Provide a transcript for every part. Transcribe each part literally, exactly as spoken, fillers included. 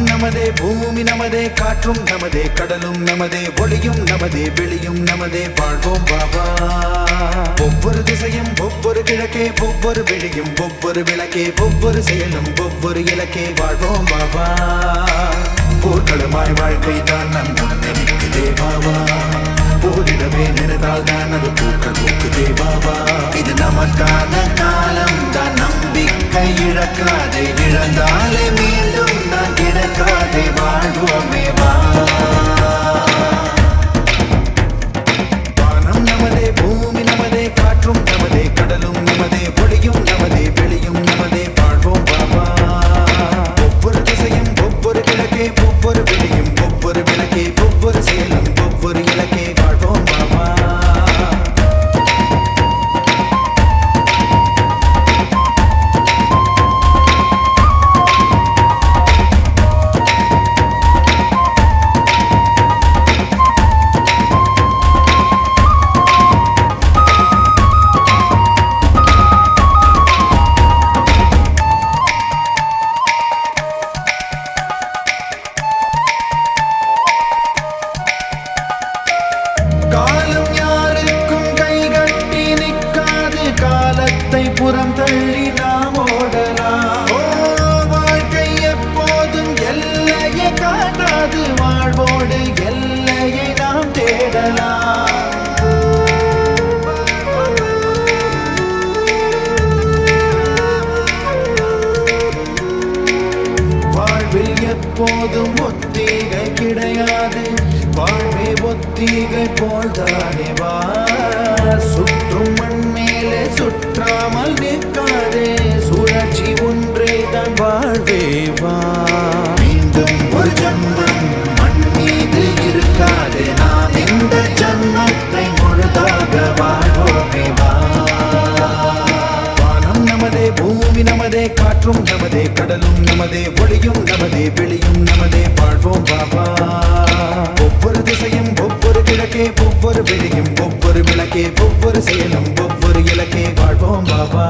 வானம் நமதே, பூமி நமதே, காற்றும் நமதே, கடலும் நமதே, ஒளியும் நமதே, வெளியும் நமதே, வாழ்வோம் பாபா. ஒவ்வொரு திசையும் ஒவ்வொரு கிழக்கே, ஒவ்வொரு விழியும் ஒவ்வொரு விளக்கே, ஒவ்வொரு செயலும் ஒவ்வொரு இலக்கே, வாழ்வோம் பாபா. போர்க்களமாய் வாழ்க்கை தான் நம் முன்னணிக்குதே பாபா. போரிடவே நினைத்தால் தான் அது பூக்கள் பூக்குதே பாபா. இது நமக்கான காலம் தான், நம்பிக்கை இழக்காதே, இழந்தாலே மீண்டும் நான் கிடைக்காதே, வாழ்வோமே வா. வானம் நமதே, பூமி நமதே, காற்றும் நமதே, கடலும் நமதே, ஒளியும் நமதே, வெளியும் நமதே, வாழ்வோம் பாபா. ஒவ்வொரு திசையும் ஒவ்வொரு கிழக்கே, ஒவ்வொரு விழியும் ஒவ்வொரு விளக்கே, ஒவ்வொரு செயலும் ஒவ்வொரு இலக்கே, வாழ்வோம் பாபா. காலம் யாருக்கும் கைகட்டி நிற்காது, காலத்தை புறம் தள்ளி நாம் ஓடலாம். ஓ, வாழ்க்கை எப்போதும் எல்லையை காட்டாது, வாழ்வோடு எல்லையை நாம் தேடலாம். வாழ்வில் எப்போதும் ஒத்திகை கிடையாது, வாழ்வே ஒத்திகை போல்தானே வா. சுற்றும் மண் மேலே சுற்றாமல் நிற்காதே, சுழற்சி ஒன்றே தான் வாழ்வே வா. மீண்டும் ஒரு ஜன்மம் மண் மீது இருக்காதே, நாம் இந்த ஜன்மத்தை முழுதாக வாழ்வோமே வா. வானம் நமதே, பூமி நமதே, காற்றும் நமதே, கடலும் நமதே, ஒளியும் நமதே, வெளியும் நமதே, வாழ்வோம் பாபா. ஒவ்வொரு திசையும் ஒவ்வொரு கிழக்கே, ஒவ்வொரு வெளியும் ஒவ்வொரு விளக்கே, ஒவ்வொரு செயலும் ஒவ்வொரு இலக்கே, வாழ்வோம் பாபா.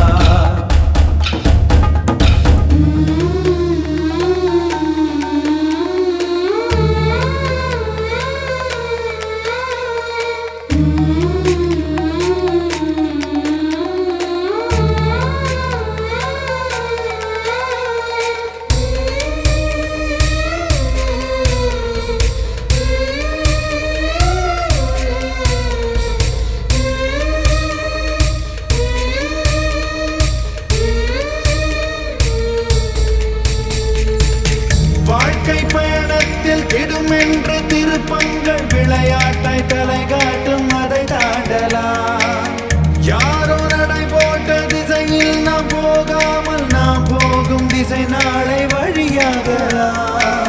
வாழ்க்கை பயணத்தில் திடுமென்று திருப்பங்கள் விளையாட்டை தலை காட்டும், அதை தாண்டலாம். யாரோ நடை போட்ட திசையில் நாம் போகாமல், நாம் போகும் திசை நாளை வழியாகலாம்.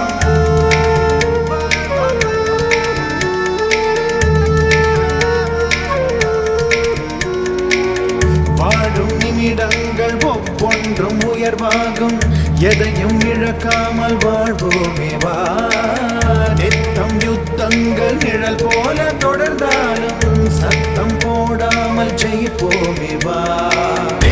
வாழும் நிமிடங்கள் ஒவ்வொன்றும் உயர்வாகும், எதையும் இழக்காமல் வாழ்வோமே வா. நித்தம் யுத்தங்கள் நிழல் போல தொடர்ந்தாலும், சத்தம் போடாமல் ஜெயிப்போமே வா.